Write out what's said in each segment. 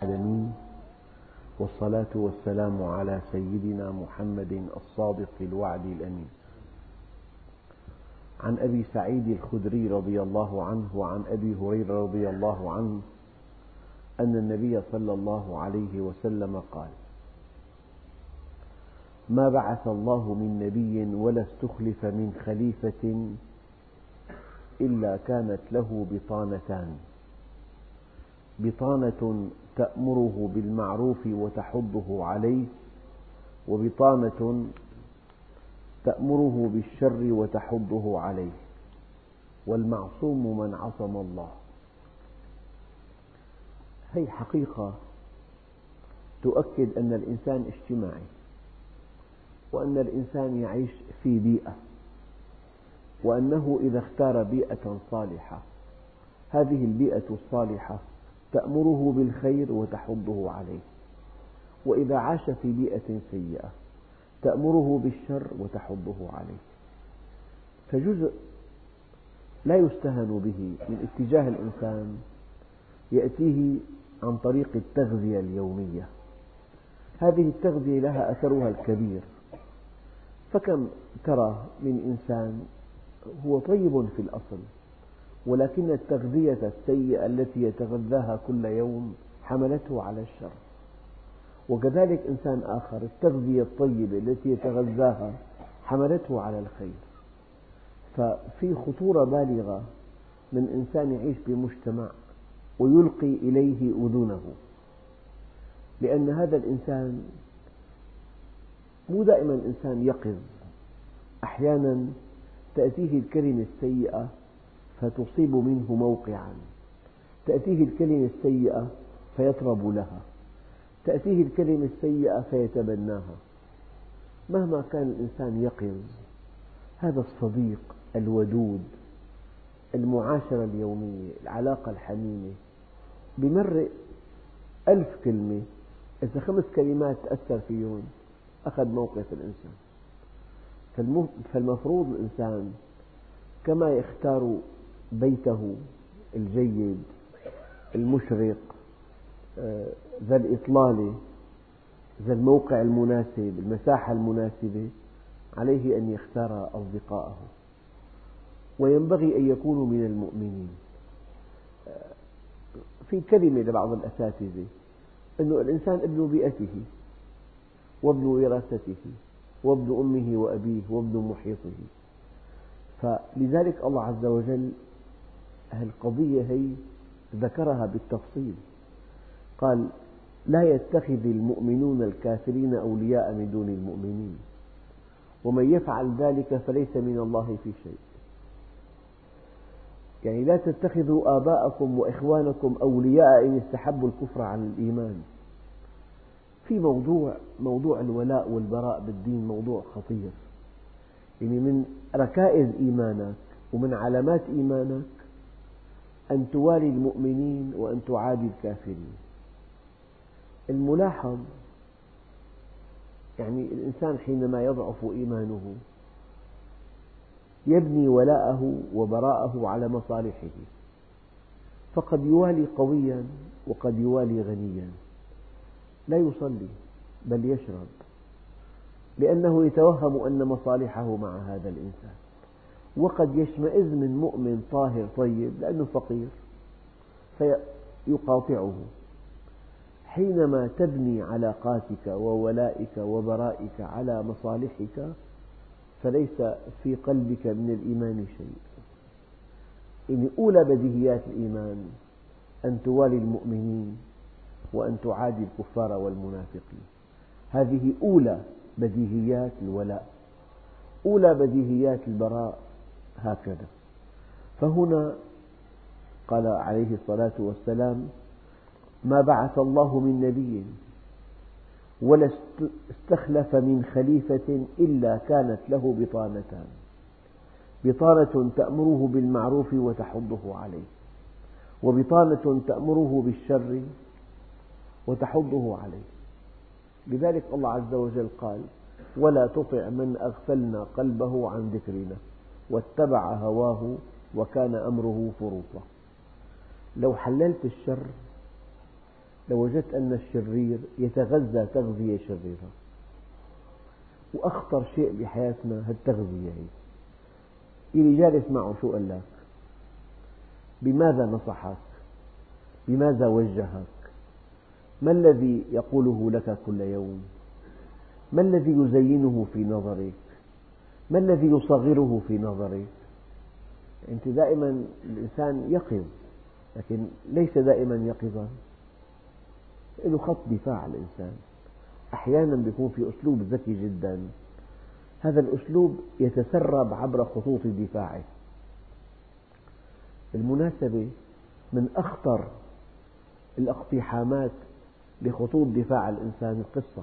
العالمين، والصلاة والسلام على سيدنا محمد الصادق الوعد الأمين. عن أبي سعيد الخدري رضي الله عنه وعن أبي هريرة رضي الله عنه أن النبي صلى الله عليه وسلم قال: ما بعث الله من نبي ولا استخلف من خليفة إلا كانت له بطانتان: بطانة تأمره بالمعروف وتحضه عليه، وبطانة تأمره بالشر وتحضه عليه، والمعصوم من عصم الله. هذه حقيقة تؤكد أن الإنسان اجتماعي، وأن الإنسان يعيش في بيئة، وأنه إذا اختار بيئة صالحة هذه البيئة الصالحة تأمره بالخير وتحضه عليه، وإذا عاش في بيئة سيئة تأمره بالشر وتحضه عليه. فجزء لا يستهان به من اتجاه الإنسان يأتيه عن طريق التغذية اليومية. هذه التغذية لها أثرها الكبير، فكم ترى من إنسان هو طيب في الأصل، ولكن التغذية السيئة التي يتغذاها كل يوم حملته على الشر، وكذلك إنسان آخر التغذية الطيبة التي يتغذاها حملته على الخير. ففي خطورة بالغة من إنسان يعيش بمجتمع ويلقي إليه أذنه، لأن هذا الإنسان مو دائما إنسان يقظ، أحيانا تأتيه الكلمة السيئة فتصيب منه موقعا، تأتيه الكلمة السيئة فيطرب لها، تأتيه الكلمة السيئة فيتبناها. مهما كان الإنسان يقظ، هذا الصديق الودود، المعاشرة اليومية، العلاقة الحميمة، بمرق 1000 كلمة، إذا 5 كلمات تأثر فيهم أخذ موقف الإنسان. فالمفروض الإنسان كما يختار بيته الجيد المشرق ذا الإطلالة، ذا الموقع المناسب، المساحة المناسبة، عليه أن يختار أصدقاءه، وينبغي أن يكونوا من المؤمنين. في كلمة لبعض الأساتذة أن الإنسان ابن بيئته وابن وراثته وابن أمه وأبيه وابن محيطه. فلذلك الله عز وجل القضية هي ذكرها بالتفصيل، قال: لا يتخذ المؤمنون الكافرين أولياء من دون المؤمنين، ومن يفعل ذلك فليس من الله في شيء. يعني لا تتخذوا آباءكم وإخوانكم أولياء إن استحبوا الكفر على الإيمان. في موضوع الولاء والبراء بالدين موضوع خطير، يعني من ركائز إيمانك ومن علامات إيمانك أن توالي المؤمنين وأن تعادي الكافرين. الملاحظ يعني الإنسان حينما يضعف إيمانه يبني ولاءه وبراءه على مصالحه، فقد يوالي قويا وقد يوالي غنيا، لا يصلي بل يشرب، لأنه يتوهم أن مصالحه مع هذا الإنسان، وقد يشمئز من مؤمن طاهر طيب لأنه فقير فيقاطعه. حينما تبني علاقاتك وولائك وبرائك على مصالحك فليس في قلبك من الإيمان شيء. إن أولى بديهيات الإيمان أن توالي المؤمنين وأن تعادي الكفار والمنافقين، هذه أولى بديهيات الولاء، أولى بديهيات البراء، هكذا. فهنا قال عليه الصلاة والسلام: ما بعث الله من نبي ولا استخلف من خليفة إلا كانت له بطانتان: بطانة تأمره بالمعروف وتحضه عليه، وبطانة تأمره بالشر وتحضه عليه. لذلك الله عز وجل قال: ولا تطع من أغفلنا قلبه عن ذكرنا واتبع هواه وكان أمره فرطا. لو حللت الشر لوجدت أن الشرير يتغذى تغذية شريرة، وأخطر شيء بحياتنا هالتغذية هي. اللي جالس معه شو قال لك؟ بماذا نصحك؟ بماذا وجهك؟ ما الذي يقوله لك كل يوم؟ ما الذي يزينه في نظرك؟ ما الذي يصغره في نظرك؟ أنت دائما الإنسان يقظ، لكن ليس دائما يقظا، له خط دفاع الإنسان. أحيانا يكون في أسلوب ذكي جدا، هذا الأسلوب يتسرب عبر خطوط دفاعه. بالمناسبة من أخطر الاقتحامات لخطوط دفاع الإنسان القصة.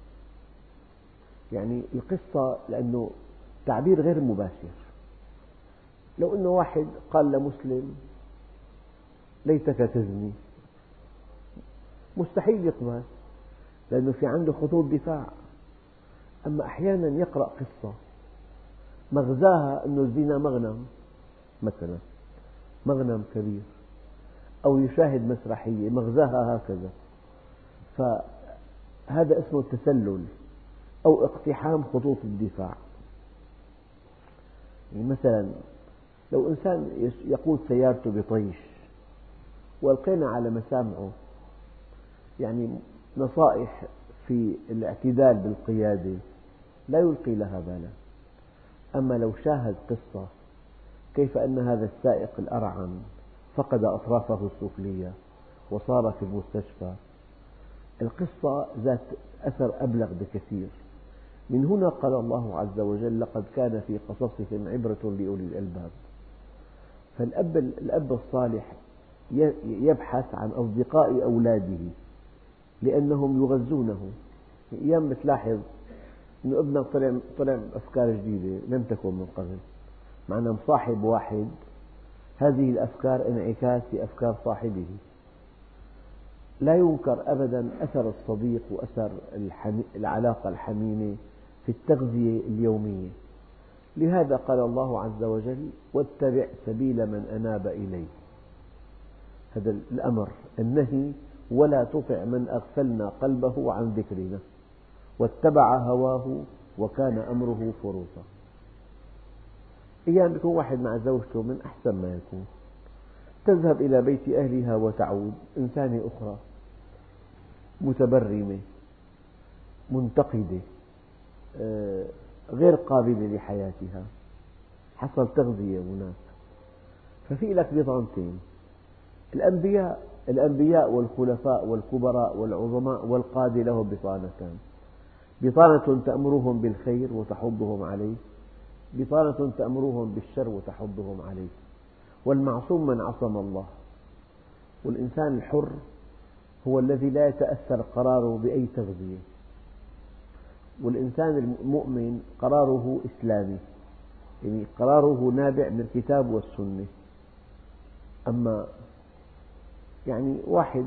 يعني القصة لأنه تعبير غير مباشر. لو أنه واحد قال لمسلم ليتك تزني، مستحيل يقبل، لأنه في عنده خطوط دفاع. أما أحيانا يقرأ قصة مغزاها أن الزنا مغنم، مثلا مغنم كبير، أو يشاهد مسرحية مغزاها هكذا، فهذا اسمه التسلل أو اقتحام خطوط الدفاع. يعني مثلا لو إنسان يقود سيارته بطيش وألقينا على مسامعه يعني نصائح في الاعتدال بالقيادة لا يلقي لها بالا. أما لو شاهد قصة كيف أن هذا السائق الأرعن فقد أطرافه السفلية وصار في المستشفى، القصة ذات أثر أبلغ بكثير. من هنا قال الله عز وجل: لقد كان في قصصهم عبرة لأولي الألباب. فالأب الصالح يبحث عن أصدقاء أولاده لأنهم يغذونه. أيام بتلاحظ أن ابنك طلع أفكار جديدة لم تكن من قبل، معنى مصاحب واحد، هذه الأفكار انعكاس لأفكار صاحبه. لا ينكر أبدا أثر الصديق وأثر العلاقة الحميمة في التغذية اليومية. لهذا قال الله عز وجل: واتبع سبيل من أناب إلي. هذا الأمر، النهي: ولا تطع من أغفلنا قلبه عن ذكرنا واتبع هواه وكان أمره فرطا. أيام يكون واحد مع زوجته من أحسن ما يكون، تذهب إلى بيت أهلها وتعود إنسانة أخرى متبرمة منتقدة غير قابلة لحياتها، حصل تغذية هناك. ففي لك بطانتين: الأنبياء والخلفاء والكبراء والعظماء والقادة لهم بطانتان، بطانة تأمرهم بالخير وتحضهم عليه، بطانة تأمرهم بالشر وتحضهم عليه. والمعصوم من عصم الله. والإنسان الحر هو الذي لا يتأثر قراره بأي تغذية. والإنسان المؤمن قراره إسلامي، يعني قراره نابع من الكتاب والسنة. أما يعني واحد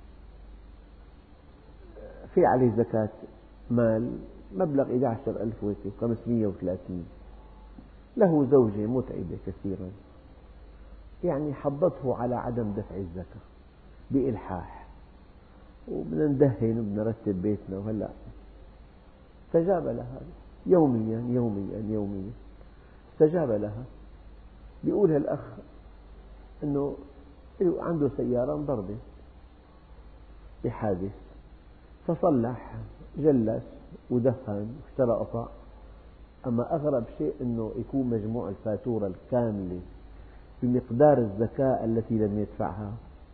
في عليه زكاة مال مبلغ 11,530، له زوجة متعبة كثيرا، يعني حضته على عدم دفع الزكاة بإلحاح، وبدنا ندهن وبدنا نرتب بيتنا، وهلأ استجاب لها يوميا يوميا يوميا، استجاب لها. بيقول هالأخ أنه عنده سيارة انضربت بحادث، فصلح، جلس ودهن واشترى قطع. أما أغرب شيء أنه يكون مجموع الفاتورة الكاملة بمقدار الزكاة التي لم يدفعها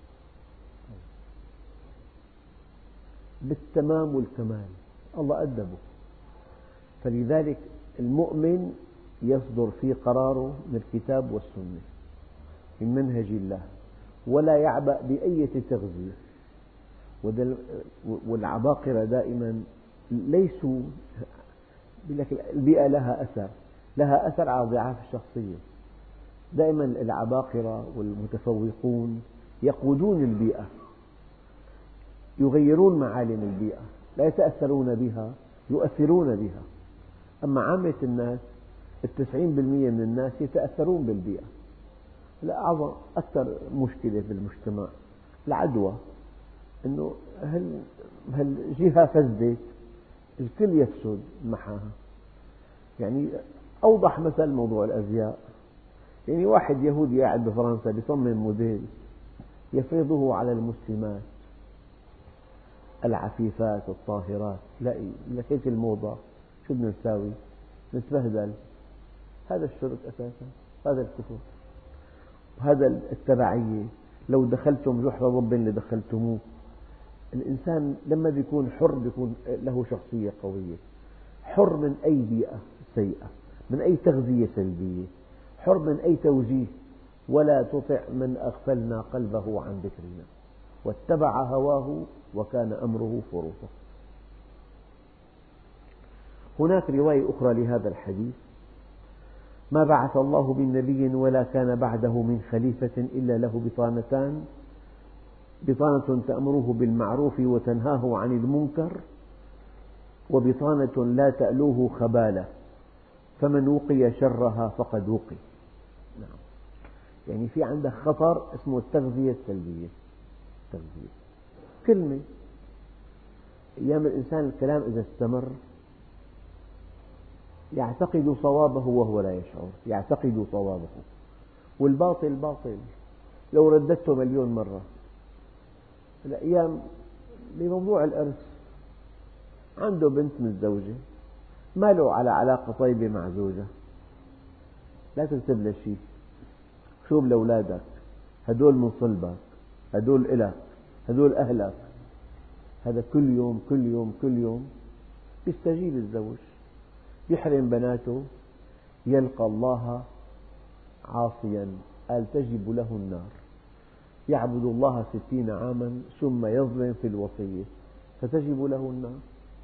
بالتمام والكمال. الله أدبه. فلذلك المؤمن يصدر في قراره من الكتاب والسنة، من منهج الله، ولا يعبأ بأي تغذية. والعباقرة دائما ليسوا، البيئة لها أثر على ضعاف الشخصية. دائما العباقرة والمتفوقون يقودون البيئة، يغيرون معالم البيئة، لا يتأثرون بها، يؤثرون بها. أما عامة الناس 90% من الناس يتأثرون بالبيئة. لا، أكثر مشكلة في المجتمع العدوى. أنه هالجهة فسدت الكل يفسد معها. يعني أوضح مثل موضوع الأزياء، يعني واحد يهودي قاعد بفرنسا يصمم موديل يفرضه على المسلمات العفيفات الطاهرات، لا هيك الموضة، شو بدنا نساوي؟ نتبهدل. هذا الشرك أساسا، هذا الكفر، وهذا التبعية. لو دخلتم جحر رب لدخلتموه. الإنسان لما يكون حر يكون له شخصية قوية، حر من أي بيئة سيئة، من أي تغذية سلبية، حر من أي توجيه. ولا تطع من أغفلنا قلبه عن ذكرنا واتبع هواه وكان أمره فرطا. هناك رواية أخرى لهذا الحديث: ما بعث الله من نبي ولا كان بعده من خليفة إلا له بطانتان: بطانة تأمره بالمعروف وتنهاه عن المنكر، وبطانة لا تألوه خبالة، فمن وقي شرها فقد وقي. نعم. يعني في عندك خطر اسمه التغذية السلبية. التغذية كلمة، أيام الإنسان الكلام إذا استمر يعتقد صوابه وهو لا يشعر، يعتقد صوابه، والباطل باطل لو رددته مليون مرة. الأيام بموضوع الإرث، عنده بنت متزوجة، ما له على علاقة طيبة مع زوجها، لا تكتب له شيء، شوف لأولادك، هدول من صلبك، هدول إلك، هدول أهلك. هذا كل يوم كل يوم كل يوم يستجيب الزوج، يحرم بناته، يلقى الله عاصيا، قال تجب له النار. يعبد الله 60 عاما ثم يظلم في الوصية فتجب له النار.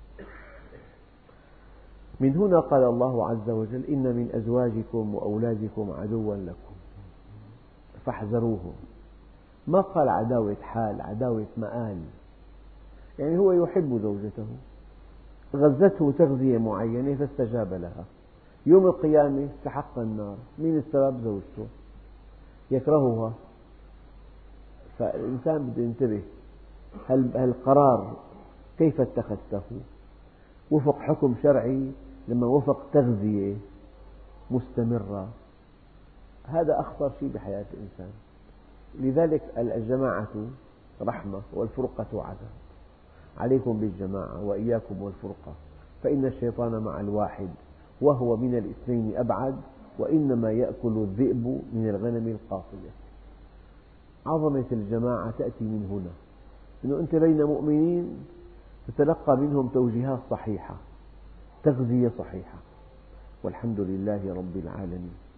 من هنا قال الله عز وجل: إن من أزواجكم وأولادكم عدوا لكم فاحذروهم. ما قال عداوة حال، عداوة مآل. يعني هو يحب زوجته، غزته تغذية معينة فاستجاب لها، يوم القيامة استحق النار. من السبب؟ زوجته، يكرهها. فالإنسان بده ينتبه، هل القرار كيف اتخذته؟ وفق حكم شرعي لما وفق تغذية مستمرة؟ هذا أخطر شيء بحياة الإنسان. لذلك الجماعة رحمة والفرقة عذاب. عليكم بالجماعة وإياكم والفرقة، فإن الشيطان مع الواحد وهو من الاثنين أبعد، وإنما يأكل الذئب من الغنم القاصية. عظمة الجماعة تأتي من هنا، أنه أنت بين مؤمنين تتلقى منهم توجيهات صحيحة، تغذية صحيحة. والحمد لله رب العالمين.